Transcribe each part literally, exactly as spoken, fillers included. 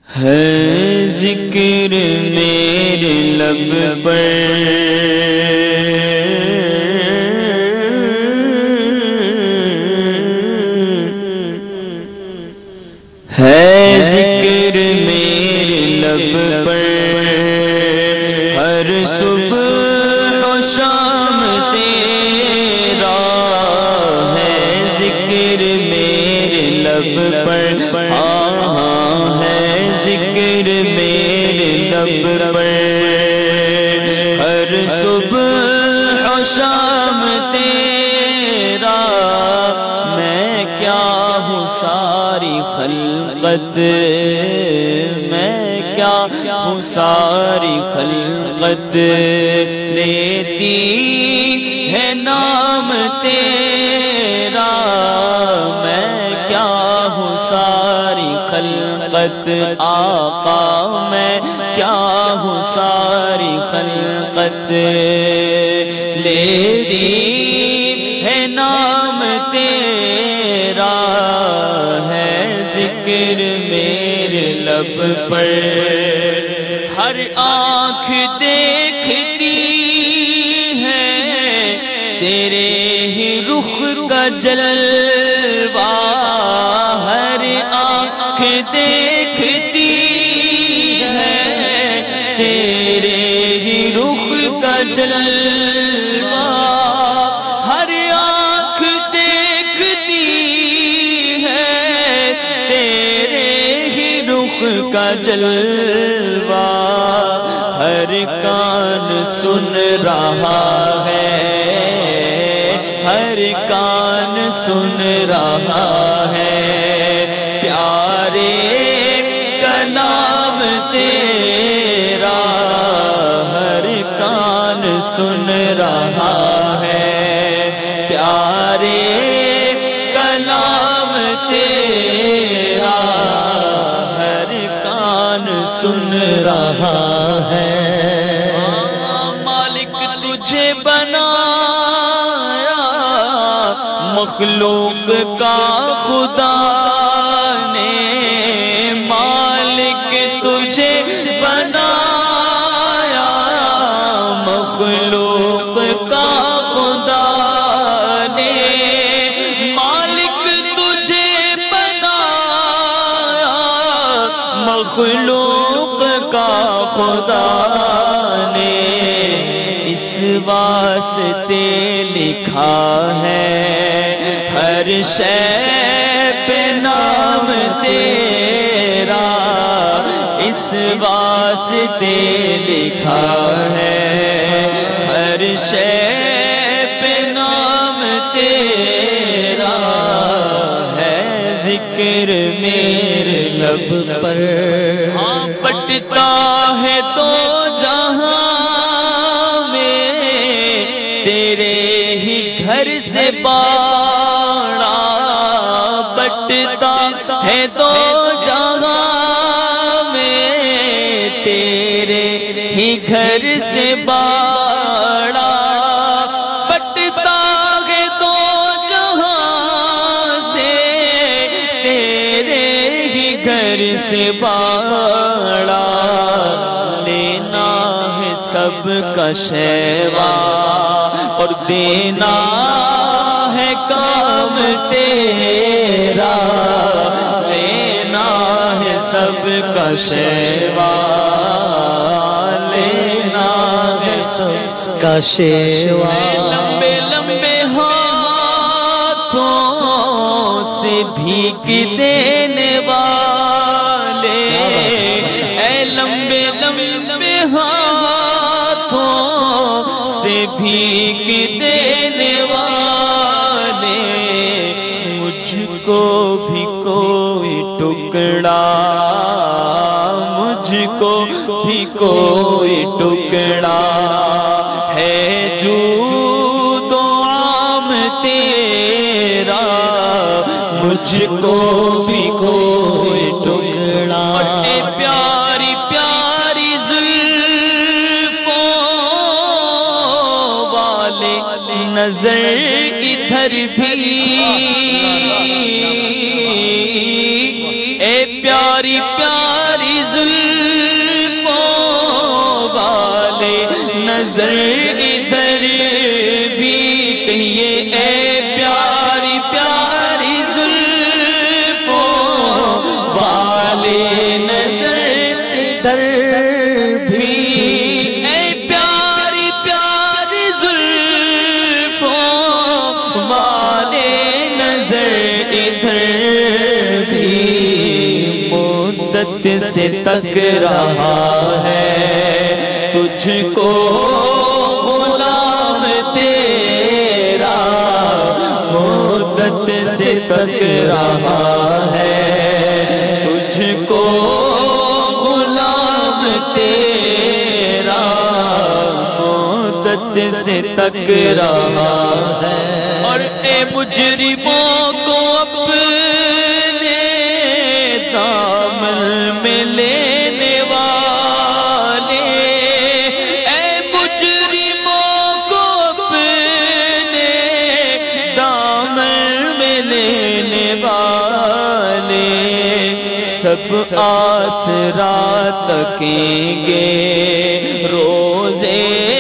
ہے ذکر میرے لب پر ہے ذکر میرے لب پر ہر صبح و شام تیرا ہے ذکر میرے لب پر ہاں ہے ذکر میرے لب پر ہر صبح و شام تیرا میں کیا ہوں ساری خلقت میں کیا ہوں ساری خلقت لیتی ہے نام تیرا میں کیا ہوں ساری خلقت آقا میں کیا ہوں ساری خلقت لیتی ہے نام تیرا ہے ذکر میرے لب پر ہر آنکھ دیکھتی ہے تیرے ہی رخ کا جلوہ ہر آنکھ دیکھتی ہے تیرے ہی رخ کا جلوہ ہر آنکھ دیکھتی ہے تیرے ہی رخ کا جلوہ ہر کان سن رہا ہے ہر کان سن رہا ہے پیارے کلام تیرا ہر کان سن رہا ہے پیارے کلام تیرا ہر کان سن رہا ہے مالک تجھے بنایا مخلوق کا خدا نے مالک تجھے بنایا مخلوق کا خدا نے مالک تجھے بنایا مخلوق کا خدا نے اس واسطے لکھا ہے ہر شے پہ نام تیرا اس واسطے لکھا ہے ہر شے پہ نام تیرا ہے ذکر میرے لب پر ہاں پٹتا ہے تو جہاں میں تیرے ہی گھر سے باڑا بٹتا ہے تو جہاں میں تیرے ہی گھر سے باڑا بٹتا ہے تو جہاں سے تیرے ہی گھر سے باڑا لینا ہے سب کا شیوا اور دینا ہے کام تیرا لینا ہے سب کا شیوا لینا ہے سب کا شیوا لمبے لمبے ہاتھوں سے بھیک دینے والے اے لمبے لمبے ہاتھوں سے بھیک دینے والے مجھ کو بھی کوئی ٹکڑا مجھ کو بھی کوئی ٹکڑا ہے جو تو عام تیرا مجھ کو بھی کوئی ٹکڑا پیاری پیاری زلفوں والے نظر ادھر بھی اے پیاری پیاری مدت سے تک رہا ہے تجھ کو غلام تیرا، مدت سے تک رہا ہے تجھ کو غلام تیرا، مدت سے تک رہا ہے۔ اور اے مجرموں کو اپنے دامن میں لینے والے، اے مجرموں کو اپنے دامن میں لینے والے، سب آسرا تکیں گے روزے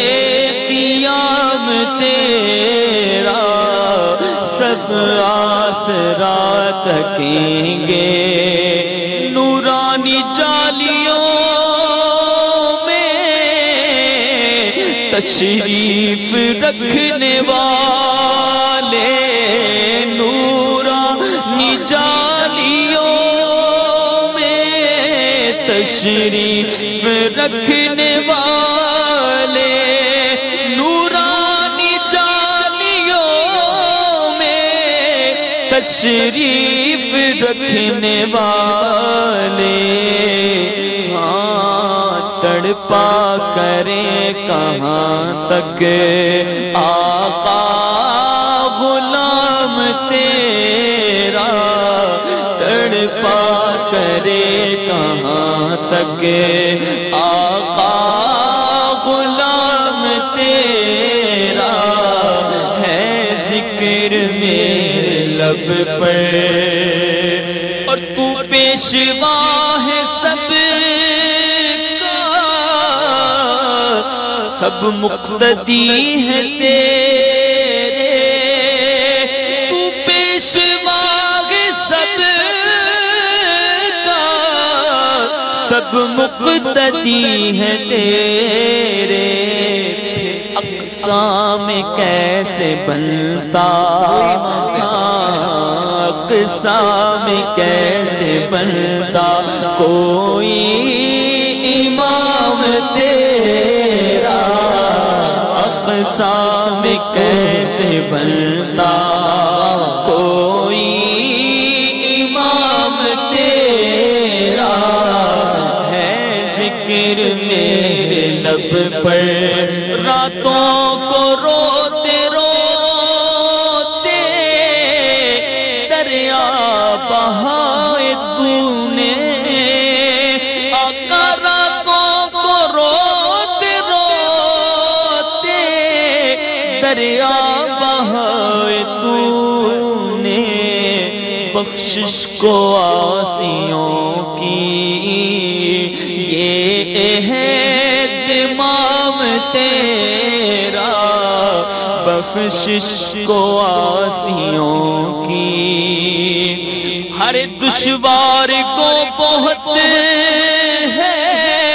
قیام تیرا، سب آسرا تکیں گے نورانی جالیوں میں تشریف رکھنے والے، نورانی جالیوں میں تشریف رکھنے والے، نورانی جالیوں میں تشریف رکھنے والے، ہاں تڑپا کرے کہاں تک آقا غلام تیرا، تڑپا کرے کہاں تک آقا غلام تیرا، ہے ذکر میرے لب پر اور تو پیشوا ہے سب کا، سب مقتدی ہے تیرے، تو پیشوا ہے سب کا، سب مقتدی ہے تیرے، اقسام کیسے بنتا، اقسام کیسے بنتا کوئی امام تیرا، اقسام کیسے بنتا کوئی امام تیرا، ہے ذکر میرے لب پر راتوں کو روتے روتے دریا بہائے تو نے، آقا راتوں کو روتے روتے دریا بہائے تو نے، بخشش کو عاصیوں کی یہ ہے امام تیرا، بخشش کو عاصیوں کی، ہر دشوار کو بہت ہے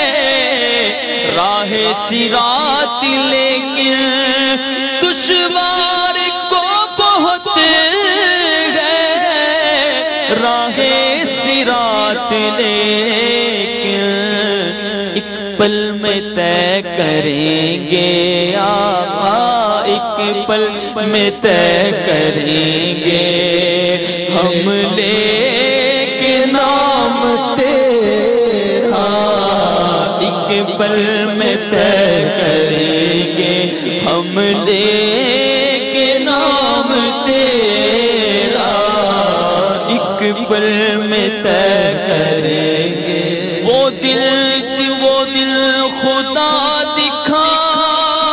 راہ صراط، لیکن دشوار کو بہت ہے راہ صراط، لیکن ایک پل میں طے کریں گے آقا، ایک پل میں طے کریں گے ہم لے کے نام تیرا، ایک پل میں طے کریں گے ہم لے کے نام تیرا، ایک پل میں طے کریں گے، وہ دل وہ دل خدا دکھائے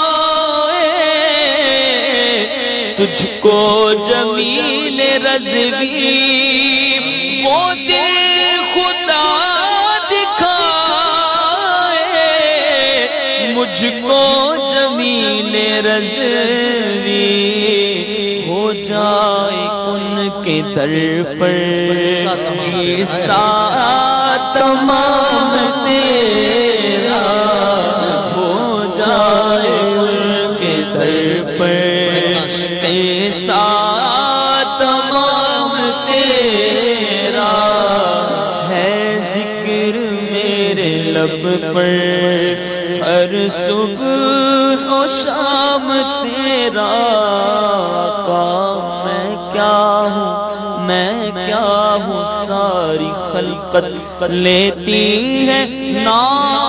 تجھ کو جمیل رضوی، وہ دل خدا دکھائے مجھ کو جمیل رضوی، ہو جائے ان کے در پر ساتھ تمام تیرا، ہو جائے ان کے در پر ساتھ تمام تیرا، ہے ذکر لب پر ہر صبح و شام تیرا آقا میں کیا ہوں میں کیا ہوں ساری خلقت لیتی ہے نام